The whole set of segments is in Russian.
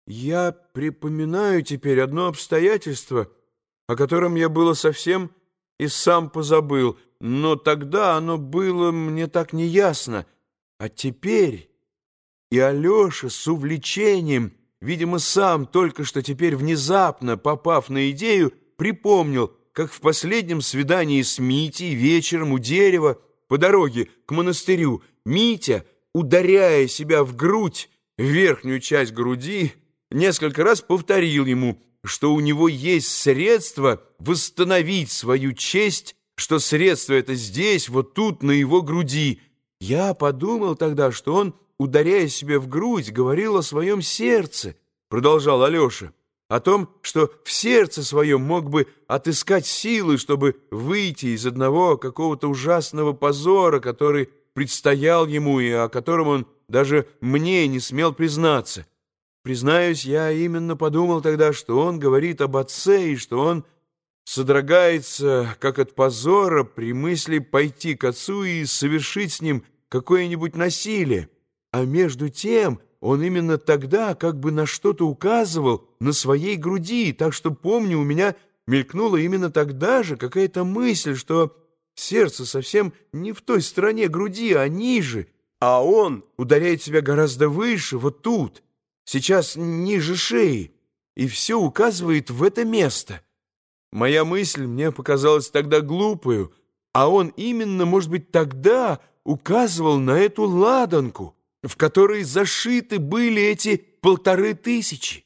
Я припоминаю теперь одно обстоятельство, о котором я было совсем и сам позабыл, но тогда оно было мне так неясно, а теперь и Алеша с увлечением, видимо, сам только что теперь внезапно попав на идею, припомнил, как в последнем свидании с Митей вечером у дерева по дороге к монастырю Митя, ударяя себя в грудь, в верхнюю часть груди, несколько раз повторил ему, что у него есть средство восстановить свою честь, что средство это здесь, вот тут, на его груди. Я подумал тогда, что он, ударяя себя в грудь, говорил о своем сердце, продолжал Алеша, о том, что в сердце своем мог бы отыскать силы, чтобы выйти из одного какого-то ужасного позора, который предстоял ему и о котором он даже мне не смел признаться. Признаюсь, я именно подумал тогда, что он говорит об отце и что он содрогается, как от позора, при мысли пойти к отцу и совершить с ним какое-нибудь насилие. А между тем он именно тогда как бы на что-то указывал на своей груди, так что, помню, у меня мелькнула именно тогда же какая-то мысль, что сердце совсем не в той стороне груди, а ниже, а он ударяет себя гораздо выше, вот тут, сейчас ниже шеи, и все указывает в это место. Моя мысль мне показалась тогда глупою, а он именно, может быть, тогда указывал на эту ладанку, в которой зашиты были эти 1500.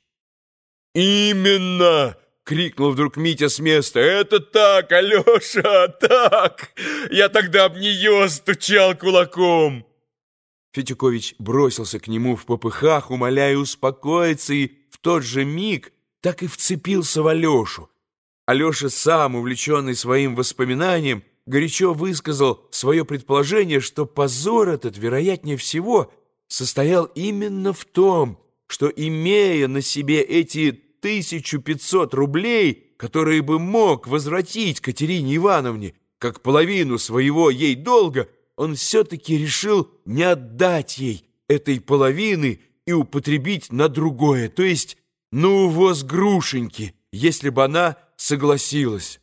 «Именно!» — крикнул вдруг Митя с места. «Это так, Алеша, так! Я тогда об нее стучал кулаком!» Фетюкович бросился к нему в попыхах, умоляя успокоиться, и в тот же миг так и вцепился в Алешу. Алеша, сам увлеченный своим воспоминанием, горячо высказал свое предположение, что позор этот, вероятнее всего, состоял именно в том, что, имея на себе эти 1500 рублей, которые бы мог возвратить Катерине Ивановне, как половину своего ей долга, он все-таки решил не отдать ей этой половины и употребить на другое, то есть на увоз Грушеньки, если бы она согласилась.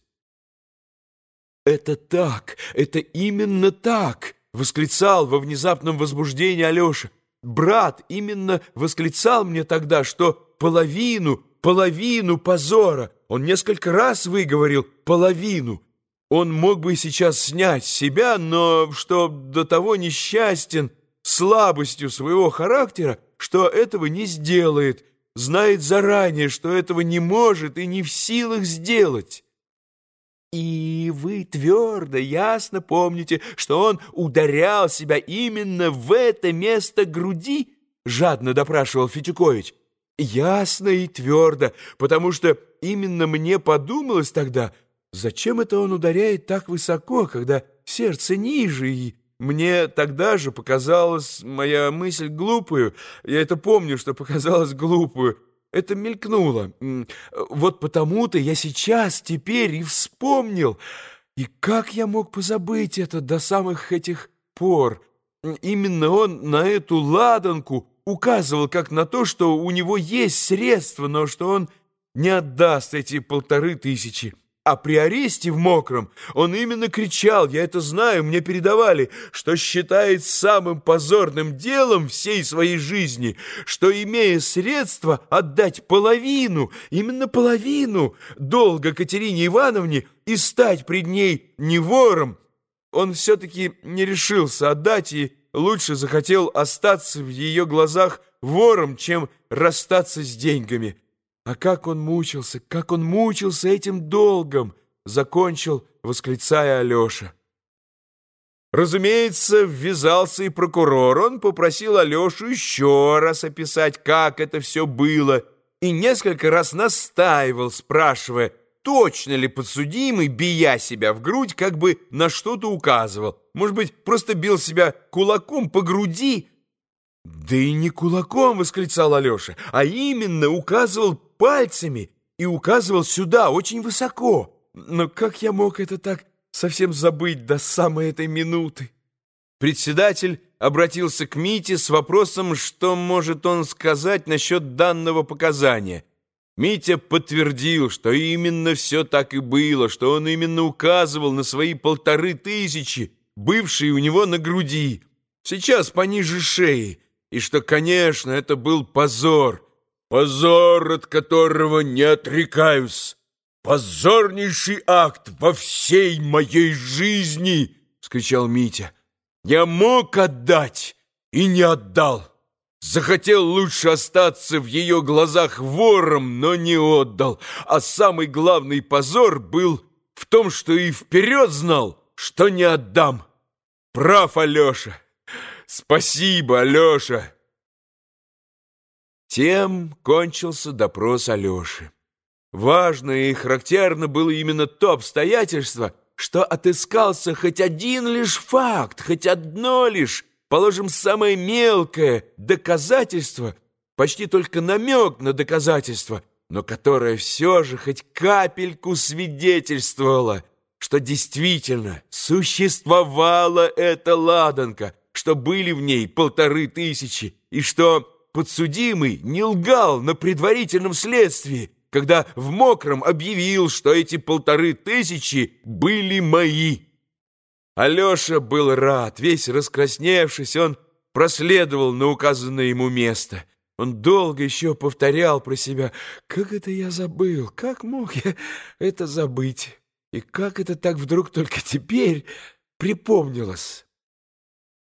«Это так, это именно так!» — восклицал во внезапном возбуждении Алеша. «Брат именно восклицал мне тогда, что половину позора, он несколько раз выговорил половину, он мог бы сейчас снять с себя, но что до того несчастен слабостью своего характера, что этого не сделает, знает заранее, что этого не может и не в силах сделать». «И вы твердо, ясно помните, что он ударял себя именно в это место груди?» — жадно допрашивал Фетюкович. «Ясно и твердо, потому что именно мне подумалось тогда, зачем это он ударяет так высоко, когда сердце ниже, и мне тогда же показалась моя мысль глупую, я это помню, что показалось глупую». Это мелькнуло. Вот потому-то я сейчас, теперь и вспомнил. И как я мог позабыть это до самых этих пор? Именно он на эту ладанку указывал как на то, что у него есть средства, но что он не отдаст эти 1500. А при аресте в Мокром он именно кричал, я это знаю, мне передавали, что считает самым позорным делом всей своей жизни, что, имея средства отдать половину, именно половину долга Катерине Ивановне и стать пред ней не вором, он все-таки не решился отдать и лучше захотел остаться в ее глазах вором, чем расстаться с деньгами. А как он мучился этим долгом, закончил, восклицая Алеша. Разумеется, ввязался и прокурор. Он попросил Алешу еще раз описать, как это все было, и несколько раз настаивал, спрашивая, точно ли подсудимый, бия себя в грудь, как бы на что-то указывал. Может быть, просто бил себя кулаком по груди. «Да и не кулаком!» — восклицал Алеша, «а именно указывал пальцами и указывал сюда, очень высоко. Но как я мог это так совсем забыть до самой этой минуты?» Председатель обратился к Мите с вопросом, что может он сказать насчет данного показания. Митя подтвердил, что именно все так и было, что он именно указывал на свои 1500, бывшие у него на груди, сейчас пониже шеи, и что, конечно, это был позор, позор, от которого не отрекаюсь, позорнейший акт во всей моей жизни, — вскричал Митя. Я мог отдать и не отдал. Захотел лучше остаться в ее глазах вором, но не отдал. А самый главный позор был в том, что и вперед знал, что не отдам. Прав Алеша. Спасибо, Алеша. Тем кончился допрос Алеши. Важно и характерно было именно то обстоятельство, что отыскался хоть один лишь факт, хоть одно лишь, положим, самое мелкое доказательство, почти только намек на доказательство, но которое все же хоть капельку свидетельствовало, что действительно существовала эта ладанка, что были в ней 1500, и что подсудимый не лгал на предварительном следствии, когда в мокром объявил, что эти 1500 были мои. Алеша был рад, весь раскрасневшись, он проследовал на указанное ему место. Он долго еще повторял про себя: «Как это я забыл? Как мог я это забыть? И как это так вдруг только теперь припомнилось?»